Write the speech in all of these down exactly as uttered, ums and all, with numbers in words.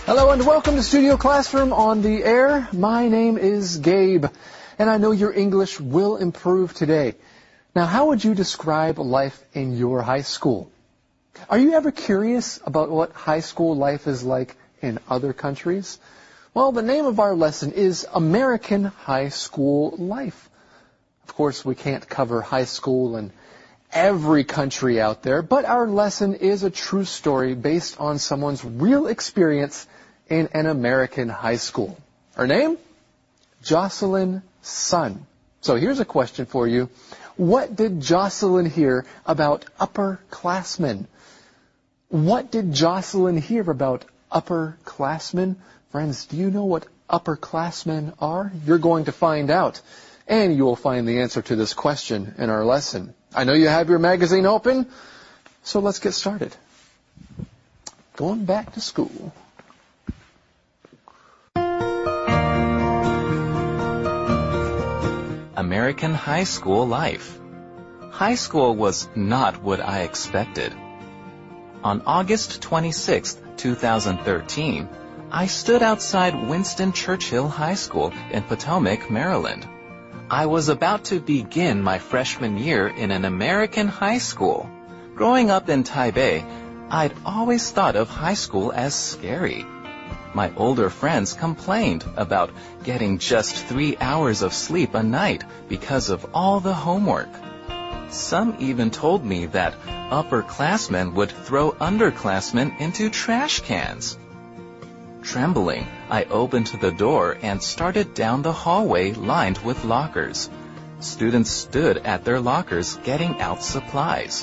Hello and welcome to Studio Classroom on the air. My name is Gabe, and I know your English will improve today. Now, how would you describe life in your high school? Are you ever curious about what high school life is like in other countries? Well, the name of our lesson is American High School Life. Of course, we can't cover high school in every country out there, but our lesson is a true story based on someone's real experience in an American high school. Her name? Jocelyn Sun. So here's a question for you. What did Jocelyn hear about upperclassmen? What did Jocelyn hear about upperclassmen? Friends, do you know what upperclassmen are? You're going to find out. And you will find the answer to this question in our lesson. I know you have your magazine open, so let's get started. Going back to school. American high school life. High school was not what I expected. On August twenty-sixth, two thousand thirteen, I stood outside Winston Churchill High School in Potomac, Maryland. I was about to begin my freshman year in an American high school. Growing up in Taipei, I'd always thought of high school as scary. My older friends complained about getting just three hours of sleep a night because of all the homework. Some even told me that upperclassmen would throw underclassmen into trash cans. Trembling, I opened the door and started down the hallway lined with lockers. Students stood at their lockers getting out supplies.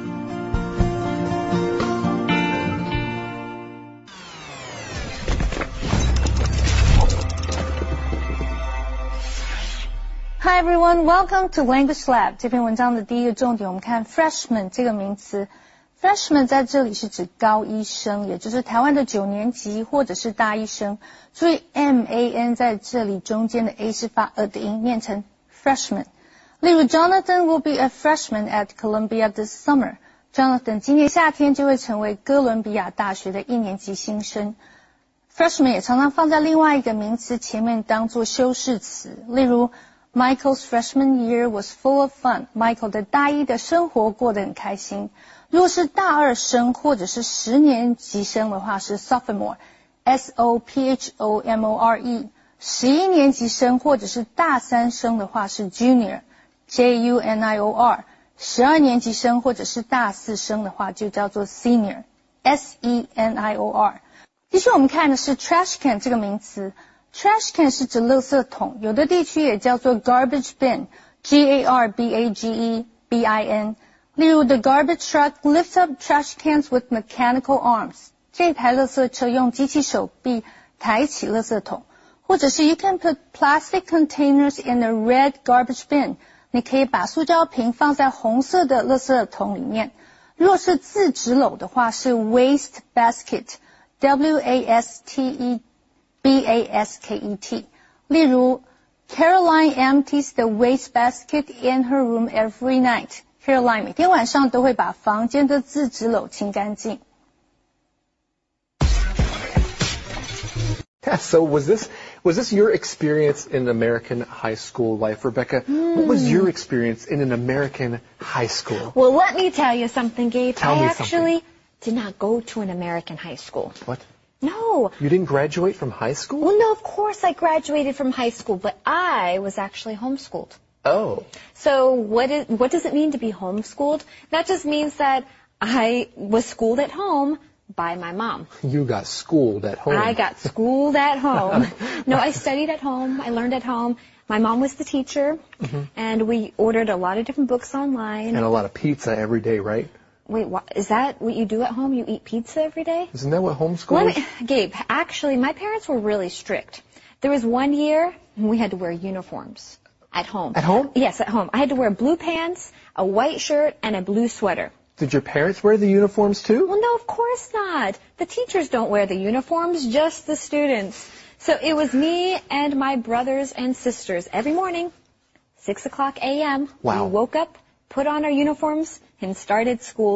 Hi everyone, welcome to Language Lab. 这篇文章的第一个重点，我们看 freshman 这个名词。Freshman 在这里是指高一生，也就是台湾的九年级或者是大一生。注意 M A N 在这里中间的 A 是发 A 的音，念成 freshman。例如 Jonathan will be a freshman at Columbia this summer. Jonathan 今年夏天就会成为哥伦比亚大学的一年级新生。Freshman 也常常放在另外一个名词前面当作修饰词，例如Michael's freshman year was full of fun. Michael 的大一的生活过得很开心。如果是大二生或者是十年级生的话是 sophomore, S O P H O M O R E. 十一年级生或者是大三生的话是 junior, J U N I O R. 十二年级生或者是大四生的话就叫做 senior, S E N I O R. 继续我们看的是 trash can 这个名词。Trash can 是指垃圾桶，有的地区也叫做 garbage bin, G A R B A G E B I N. 例如 the garbage truck lifts up trash cans with mechanical arms. 这台垃圾车用机器手臂抬起垃圾桶。或者是 you can put plastic containers in a red garbage bin. 你可以把塑胶瓶放在红色的垃圾桶里面。如果是字纸篓的话是 waste basket, W A S T E B A S K E T. 例如 Caroline empties the waste basket in her room every night. Caroline 每天晚上都会把房间的字纸篓清干净。 Yeah, so was this was this your experience in American high school life, Rebecca? Mm. What was your experience in an American high school? Well, let me tell you something, Gabe. Tell I me actually something. did not go to an American high school. What? No. You didn't graduate from high school? Well, no, of course I graduated from high school, but I was actually homeschooled. Oh. So what is, what does it mean to be homeschooled? That just means that I was schooled at home by my mom. You got schooled at home. I got schooled at home. No, I studied at home. I learned at home. My mom was the teacher, mm-hmm. and we ordered a lot of different books online. And a lot of pizza every day, right? Wait, what, is that what you do at home? You eat pizza every day? Isn't that what homeschool is? Gabe, actually, my parents were really strict. There was one year we had to wear uniforms at home. At home? Yes, at home. I had to wear blue pants, a white shirt, and a blue sweater. Did your parents wear the uniforms too? Well, no, of course not. The teachers don't wear the uniforms, just the students. So it was me and my brothers and sisters every morning, six o'clock a m Wow. We woke up, put on our uniforms, and started school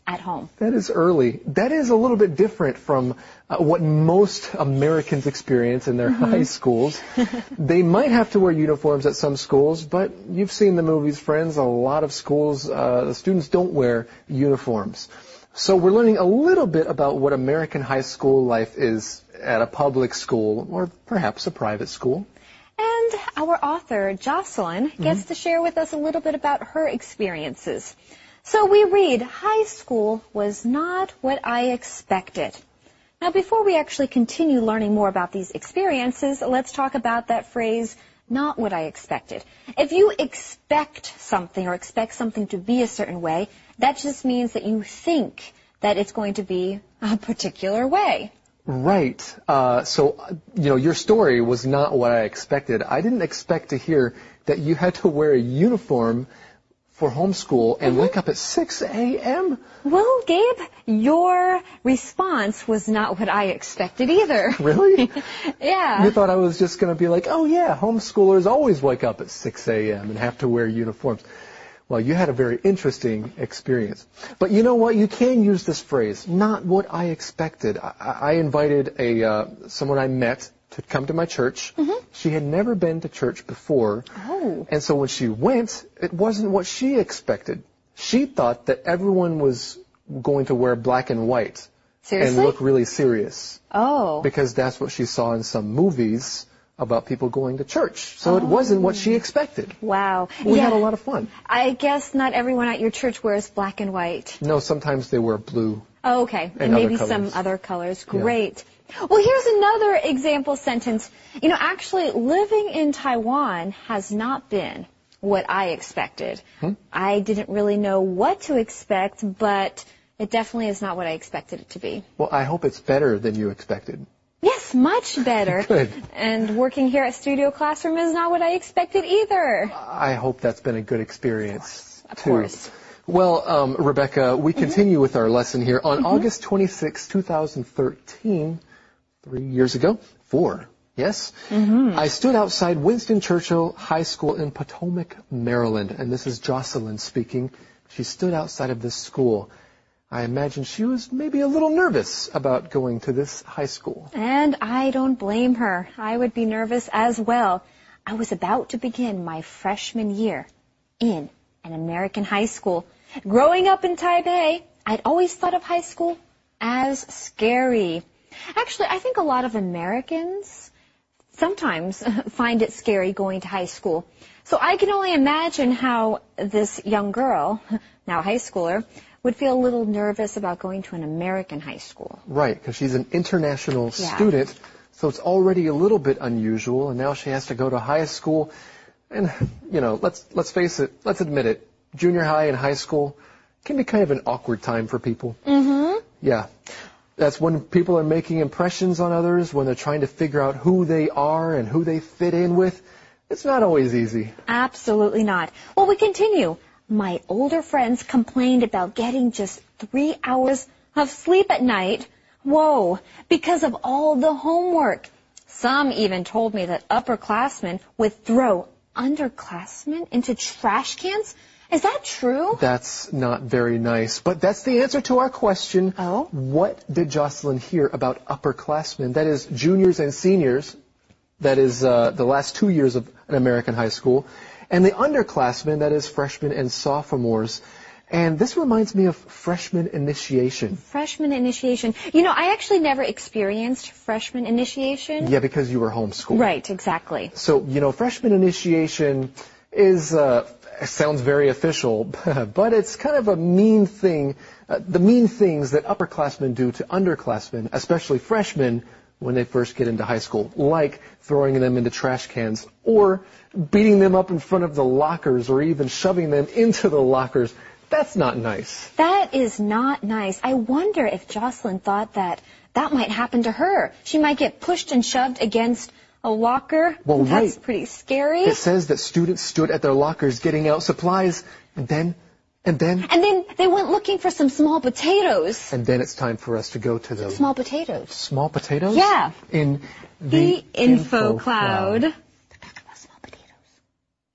at home. That is early. That is a little bit different from uh, what most Americans experience in their mm-hmm. high schools. They might have to wear uniforms at some schools, but you've seen the movies, friends. A lot of schools, uh, the students don't wear uniforms. So we're learning a little bit about what American high school life is at a public school or perhaps a private school. And our author, Jocelyn, gets mm-hmm. to share with us a little bit about her experiences. So we read, high school was not what I expected. Now, before we actually continue learning more about these experiences, let's talk about that phrase, not what I expected. If you expect something or expect something to be a certain way, that just means that you think that it's going to be a particular way. Right. Uh, so, you know, your story was not what I expected. I didn't expect to hear that you had to wear a uniform for homeschool and mm-hmm. wake up at six a.m.? Well, Gabe, your response was not what I expected either. Really? Yeah. You thought I was just going to be like, oh, yeah, homeschoolers always wake up at six a.m. and have to wear uniforms. Well, you had a very interesting experience. But you know what? You can use this phrase, not what I expected. I, I invited a uh, someone I met to come to my church. Mm-hmm. She had never been to church before. Oh. And so when she went, it wasn't what she expected. She thought that everyone was going to wear black and white. Seriously? And look really serious. Oh. Because that's what she saw in some movies about people going to church. So oh. it wasn't what she expected. Wow. We yeah. had a lot of fun. I guess not everyone at your church wears black and white. No, sometimes they wear blue. Oh, okay. And, and maybe other some other colors. Yeah. Great. Well, here's another example sentence. You know, actually, living in Taiwan has not been what I expected. Hmm? I didn't really know what to expect, but it definitely is not what I expected it to be. Well, I hope it's better than you expected. Yes, much better. Good. And working here at Studio Classroom is not what I expected either. I hope that's been a good experience, of course. too. Of course. Well, um, Rebecca, we mm-hmm. continue with our lesson here. On mm-hmm. August twenty-sixth, twenty thirteen, three years ago, four, yes, mm-hmm. I stood outside Winston Churchill High School in Potomac, Maryland. And this is Jocelyn speaking. She stood outside of this school. I imagine she was maybe a little nervous about going to this high school. And I don't blame her. I would be nervous as well. I was about to begin my freshman year in an American high school. Growing up in Taipei, I'd always thought of high school as scary. Actually, I think a lot of Americans sometimes find it scary going to high school. So I can only imagine how this young girl, now high schooler, would feel a little nervous about going to an American high school. Right, because she's an international yeah. student, so it's already a little bit unusual, and now she has to go to high school. And, you know, let's let's face it, let's admit it, junior high and high school can be kind of an awkward time for people. Mm-hmm. Yeah. That's when people are making impressions on others, when they're trying to figure out who they are and who they fit in with. It's not always easy. Absolutely not. Well, we continue. My older friends complained about getting just three hours of sleep at night. Whoa, because of all the homework. Some even told me that upperclassmen would throw underclassmen into trash cans. Is that true? That's not very nice. But that's the answer to our question. Oh? What did Jocelyn hear about upperclassmen? That is juniors and seniors. That is uh, the last two years of an American high school. And the underclassmen, that is freshmen and sophomores. And this reminds me of freshman initiation. Freshman initiation. You know, I actually never experienced freshman initiation. Yeah, because you were homeschooled. Right, exactly. So, you know, freshman initiation is, uh, sounds very official, but it's kind of a mean thing, uh, the mean things that upperclassmen do to underclassmen, especially freshmen, when they first get into high school, like throwing them into trash cans or beating them up in front of the lockers or even shoving them into the lockers. That's not nice. That is not nice. I wonder if Jocelyn thought that that might happen to her. She might get pushed and shoved against a locker. Well, That's right. pretty scary. It says that students stood at their lockers getting out supplies, and then, and then... And then they went looking for some small potatoes. And then it's time for us to go to the... Small potatoes. Small potatoes? Yeah. In the, the info, info cloud. cloud. They're talking about small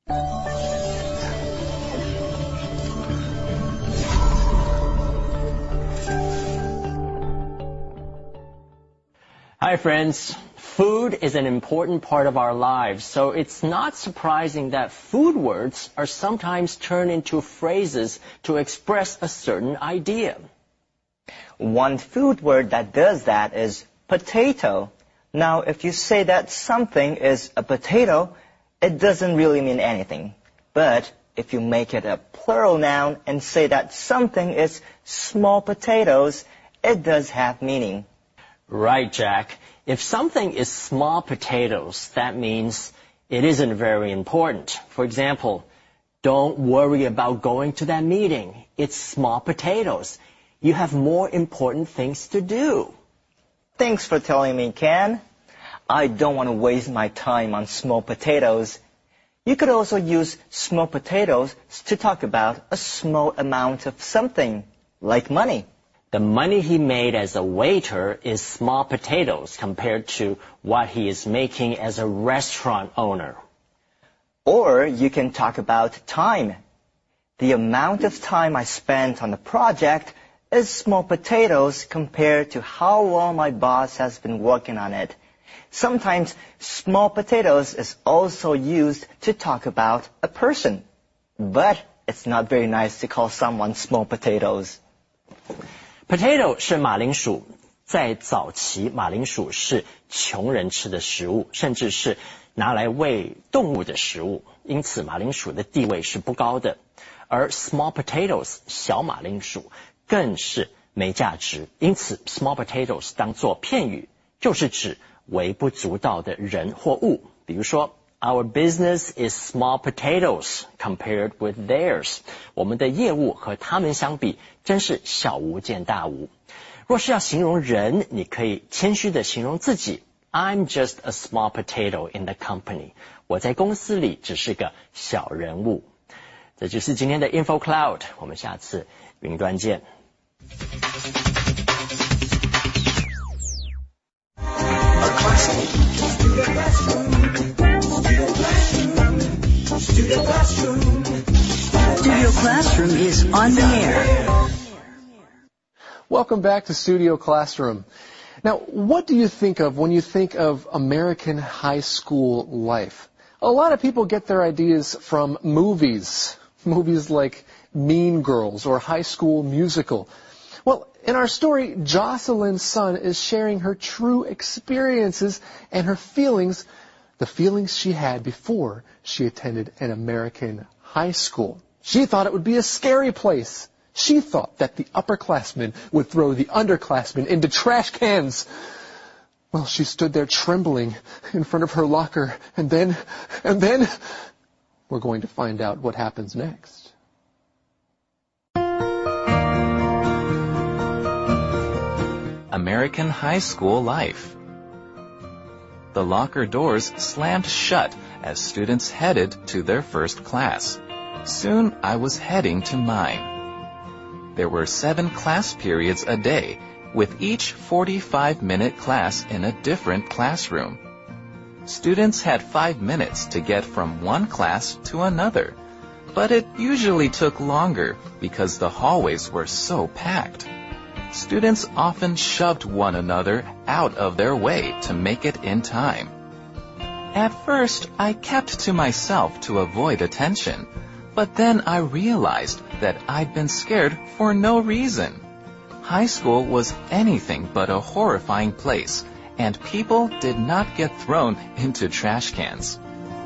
potatoes. Hi friends. Food is an important part of our lives, so it's not surprising that food words are sometimes turned into phrases to express a certain idea. One food word that does that is potato. Now, if you say that something is a potato, it doesn't really mean anything. But if you make it a plural noun and say that something is small potatoes, it does have meaning. Right, Jack. If something is small potatoes, that means it isn't very important. For example, don't worry about going to that meeting. It's small potatoes. You have more important things to do. Thanks for telling me, Ken. I don't want to waste my time on small potatoes. You could also use small potatoes to talk about a small amount of something, like money. The money he made as a waiter is small potatoes compared to what he is making as a restaurant owner. Or you can talk about time. The amount of time I spent on the project is small potatoes compared to how long my boss has been working on it. Sometimes small potatoes is also used to talk about a person. But it's not very nice to call someone small potatoes. Potato 是马铃薯，在早期马铃薯是穷人吃的食物，甚至是拿来喂动物的食物，因此马铃薯的地位是不高的。而 small potatoes 小马铃薯更是没价值，因此 small potatoes 当作片语就是指微不足道的人或物。比如说 Our business is small potatoes compared with theirs. 我们的业务和他们相比真是小巫见大巫。若是要形容人，你可以谦虚地形容自己 I'm just a small potato in the company. 我在公司里只是个小人物。这就是今天的 Info Cloud， 我们下次云端见。 Studio Classroom. Studio Classroom is on the air. Welcome back to Studio Classroom. Now, what do you think of when you think of American high school life? A lot of people get their ideas from movies, movies like Mean Girls or High School Musical. Well, in our story, Jocelyn Sun is sharing her true experiences and her feelings, the feelings she had before she attended an American high school. She thought it would be a scary place. She thought that the upperclassmen would throw the underclassmen into trash cans. Well, she stood there trembling in front of her locker, and then, and then, we're going to find out what happens next. American high school life. The locker doors slammed shut as students headed to their first class. Soon I was heading to mine. There were seven class periods a day, with each forty-five minute class in a different classroom. Students had five minutes to get from one class to another, but it usually took longer because the hallways were so packed. Students often shoved one another out of their way to make it in time. At first, I kept to myself to avoid attention, but then I realized that I'd been scared for no reason. High school was anything but a horrifying place, and people did not get thrown into trash cans.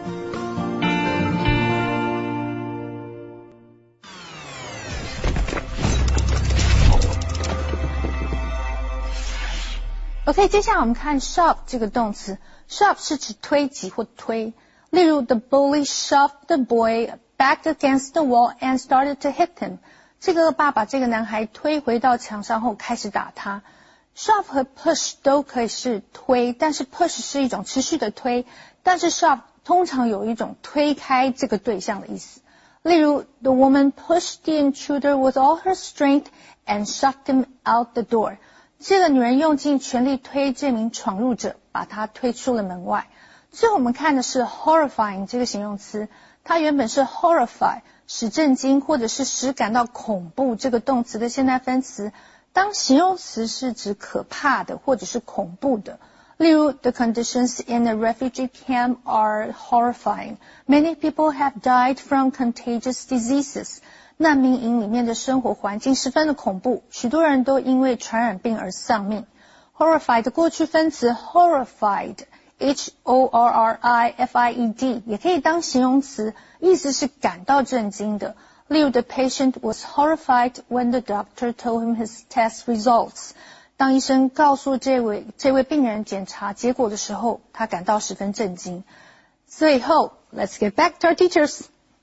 OK， 接下来我们看 shove 这个动词。shove 是指推挤或推。例如 ，the bully shoved the boy back against the wall and started to hit him。这个恶霸把这个男孩推回到墙上后开始打他。shove 和 push 都可以是推，但是 push 是一种持续的推，但是 shove 通常有一种推开这个对象的意思。例如 ，the woman pushed the intruder with all her strength and shoved him out the door。这个女人用尽全力推这名闯入者，把他推出了门外。最后我们看的是 horrifying 这个形容词，它原本是 horrify 使震惊或者是使感到恐怖这个动词的现代分词。当形容词是指可怕的或者是恐怖的， 例如 the conditions in a refugee camp are horrifying. Many people have died from contagious diseases. 难民营里面的生活环境十分的恐怖，许多人都因为传染病而丧命。Horrified 的过去分词 horrified, H O R R I F I E D 也可以当形容词，意思是感到震惊的。例如 the patient was horrified when the doctor told him his test results. 当医生告诉这位这位病人检查结果的时候，他感到十分震惊。最后 let's get back to our teachers.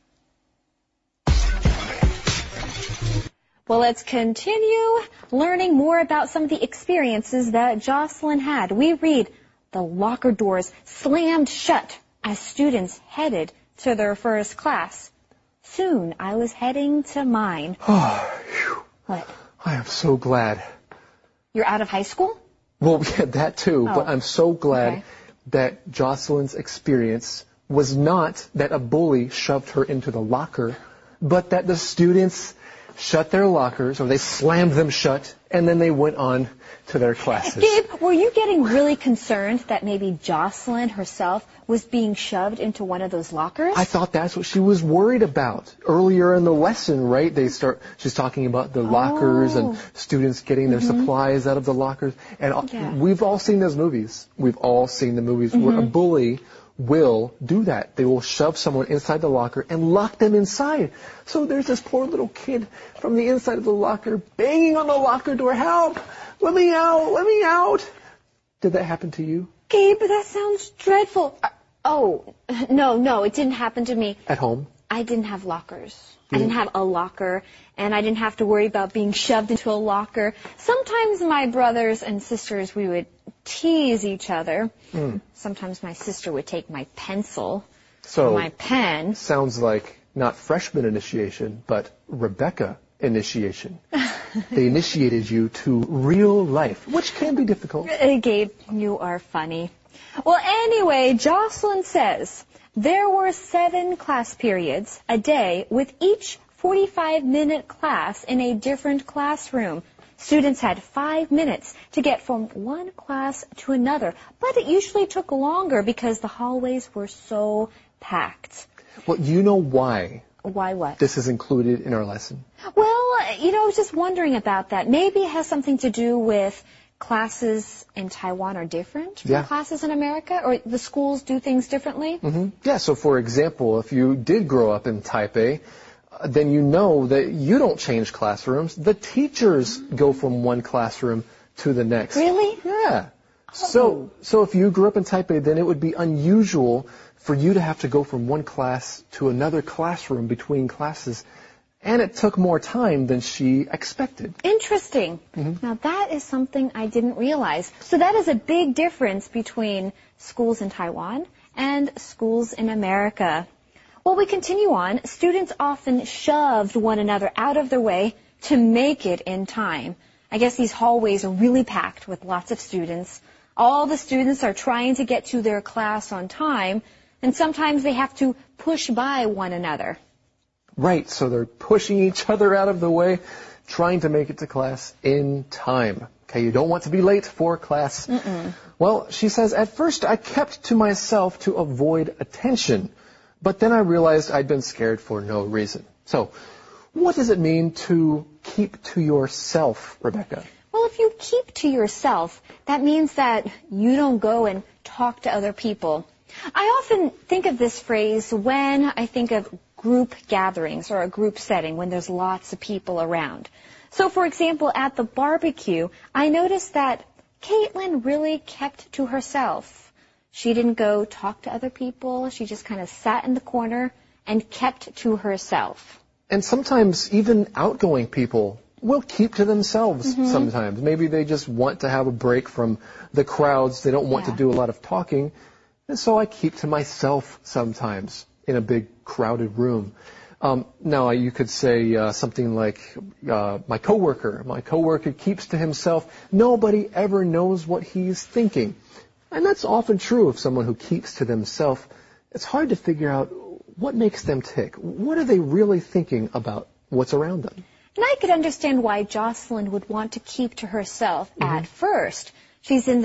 Well, let's continue learning more about some of the experiences that Jocelyn had. We read, the locker doors slammed shut as students headed to their first class. Soon, I was heading to mine. Oh, What? I am so glad. You're out of high school? Well, yeah, that too, Oh. but I'm so glad Okay. that Jocelyn's experience was not that a bully shoved her into the locker, but that the students shut their lockers, or they slammed them shut, and then they went on to their classes. Gabe, were you getting really concerned that maybe Jocelyn herself was being shoved into one of those lockers? I thought that's what she was worried about. Earlier in the lesson, right, they start, she's talking about the lockers and students getting their Mm-hmm. supplies out of the lockers. And all- Yeah. we've all seen those movies. We've all seen the movies where a bully will do that. They will shove someone inside the locker and lock them inside. So there's this poor little kid from the inside of the locker banging on the locker door, help! Let me out! Let me out! Did that happen to you Gabe, that sounds dreadful. Uh, oh, no, no, it didn't happen to me. at home? I didn't have lockers. I didn't have a locker, and I didn't have to worry about being shoved into a locker. Sometimes my brothers and sisters, we would tease each other. Mm. Sometimes my sister would take my pencil So, or my pen. sounds like not freshman initiation, but Rebecca initiation. They initiated you to real life, which can be difficult. Uh, Gabe, you are funny. Well, anyway, Jocelyn says there were seven class periods a day with each forty-five minute class in a different classroom. Students had five minutes to get from one class to another, but it usually took longer because the hallways were so packed. Well, you know why Why what? this is included in our lesson? Well, you know, I was just wondering about that. Maybe it has something to do with classes in Taiwan are different from Yeah. classes in America, or the schools do things differently? hmm Yeah, so for example, if you did grow up in Taipei, uh, then you know that you don't change classrooms. The teachers go from one classroom to the next. Really? Yeah. So, so if you grew up in Taipei, then it would be unusual for you to have to go from one class to another classroom between classes. And it took more time than she expected. Interesting. Now, that is something I didn't realize. So that is a big difference between schools in Taiwan and schools in America. Well, we continue on. Students often shoved one another out of their way to make it in time. I guess these hallways are really packed with lots of students. All the students are trying to get to their class on time, and sometimes they have to push by one another. Right, so they're pushing each other out of the way, trying to make it to class in time. Okay, you don't want to be late for class. Mm-mm. Well, she says, at first I kept to myself to avoid attention, but then I realized I'd been scared for no reason. So, what does it mean to keep to yourself, Rebecca? Well, if you keep to yourself, that means that you don't go and talk to other people. I often think of this phrase when I think of group gatherings or a group setting when there's lots of people around. So, for example, at the barbecue, I noticed that Caitlin really kept to herself. She didn't go talk to other people. She just kind of sat in the corner and kept to herself. And sometimes even outgoing people will keep to themselves Mm-hmm. sometimes. Maybe they just want to have a break from the crowds. They don't want Yeah. to do a lot of talking. And so I keep to myself sometimes in a big crowded room. Um, now, you could say uh, something like, uh, my coworker. My coworker keeps to himself. Nobody ever knows what he's thinking. And that's often true of someone who keeps to themselves. It's hard to figure out what makes them tick. What are they really thinking about what's around them? And I could understand why Jocelyn would want to keep to herself at first. She's in this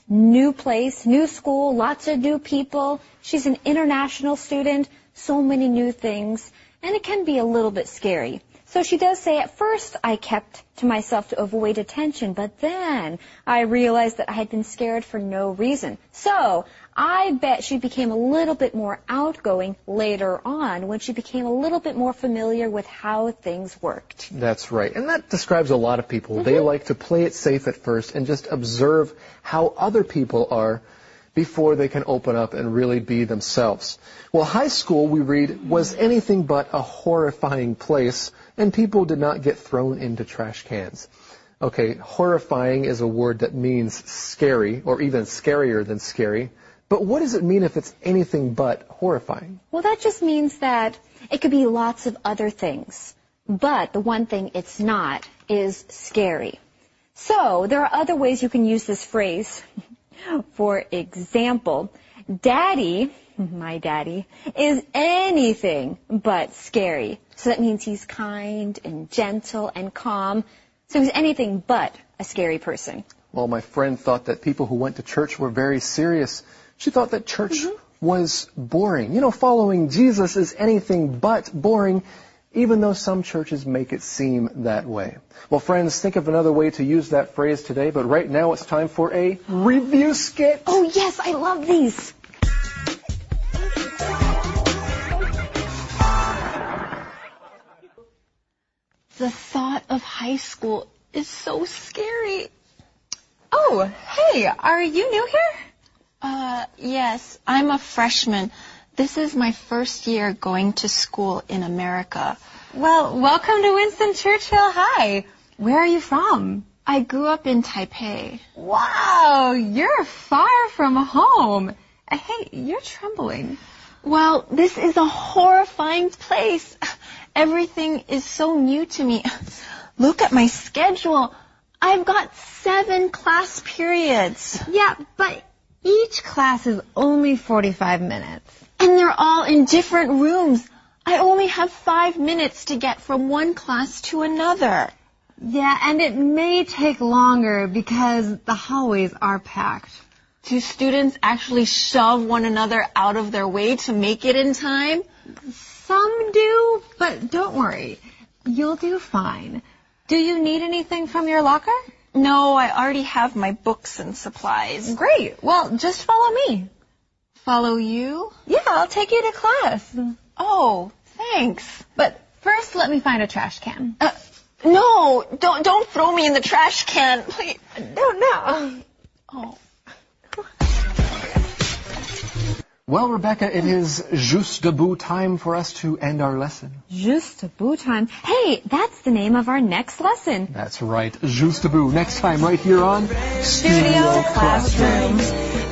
New place, new school, lots of new people. She's an international student, so many new things, and it can be a little bit scary. So she does say, at first I kept to myself to avoid attention, but then I realized that I had been scared for no reason. So I bet she became a little bit more outgoing later on when she became a little bit more familiar with how things worked. That's right. And that describes a lot of people. Mm-hmm. They like to play it safe at first and just observe how other people are before they can open up and really be themselves. Well, high school, we read, was anything but a horrifying place, and people did not get thrown into trash cans. Okay, horrifying is a word that means scary, or even scarier than scary. But what does it mean if it's anything but horrifying? Well, that just means that it could be lots of other things. But the one thing it's not is scary. So there are other ways you can use this phrase. For example, Daddy, my daddy, is anything but scary. So that means he's kind and gentle and calm. So he's anything but a scary person. Well, my friend thought that people who went to church were very serious. She thought that church mm-hmm. was boring. You know, following Jesus is anything but boring, even though some churches make it seem that way. Well, friends, think of another way to use that phrase today, but right now it's time for a review skit. Oh, yes, I love these. The thought of high school is so scary. Oh, hey, are you new here? Uh, yes, I'm a freshman. This is my first year going to school in America. Well, welcome to Winston Churchill High. Where are you from? I grew up in Taipei. Wow, you're far from home. Hey, you're trembling. Well, this is a horrifying place. Everything is so new to me. Look at my schedule. I've got seven class periods. Yeah, but each class is only forty-five minutes. And they're all in different rooms. I only have five minutes to get from one class to another. Yeah, and it may take longer because the hallways are packed. Do students actually shove one another out of their way to make it in time? Some do, but don't worry. You'll do fine. Do you need anything from your locker? No, I already have my books and supplies. Great. Well, just follow me. Follow you? Yeah, I'll take you to class. Oh, thanks. But first, let me find a trash can. Uh, no, don't don't throw me in the trash can, please. No, no. Oh. Well, Rebecca, it is juste debout time for us to end our lesson. Juste debout time. Hey, that's the name of our next lesson. That's right, juste debout. Next time right here on Studio Classroom.